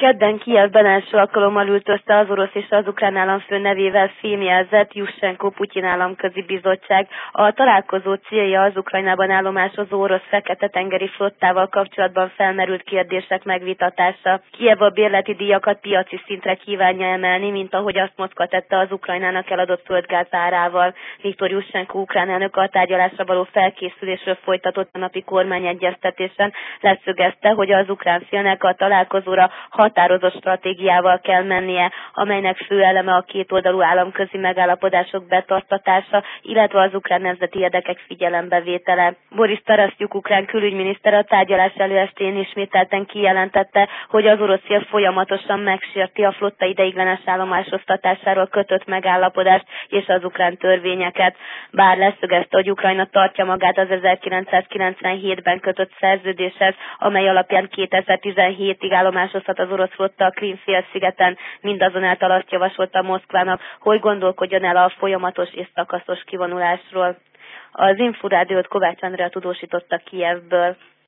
Kedden Kijevben első alkalommal ült össze az orosz és az ukrán államfő nevével fémjelzett Jushchenko-Putyin államközi bizottság. A találkozó célja az Ukrajnában állomásozó orosz fekete-tengeri flottával kapcsolatban felmerült kérdések megvitatása. Kijev a bérleti díjakat piaci szintre kívánja emelni, mint ahogy azt Moszkva tette az Ukrajnának eladott földgáz árával. Viktor Jushchenko ukrán elnök a tárgyalásra való felkészülésről folytatott a napi kormányegyeztetésen leszögezte, hogy az ukrán félnek a találkozóra határozott stratégiával kell mennie, amelynek fő eleme a kétoldalú államközi megállapodások betartatása, illetve az ukrán nemzeti érdekek figyelembevétele. Boris Tarasjuk ukrán külügyminiszter a tárgyalás előestén ismételten kijelentette, hogy az orosz fél folyamatosan megsérti a flotta ideiglenes állomásosztatásáról kötött megállapodást és az ukrán törvényeket. Bár leszögezte, hogy Ukrajna tartja magát az 1997-ben kötött szerződéshez, amely alapján 2017-ig állomásozhat az orosz flotta a Krím-félszigeten, mindazonáltal azt javasolta Moszkvának, hogy gondolkodjon el a folyamatos és szakaszos kivonulásról. Az Inforádiót Kovács Andrea tudósította Kijevből.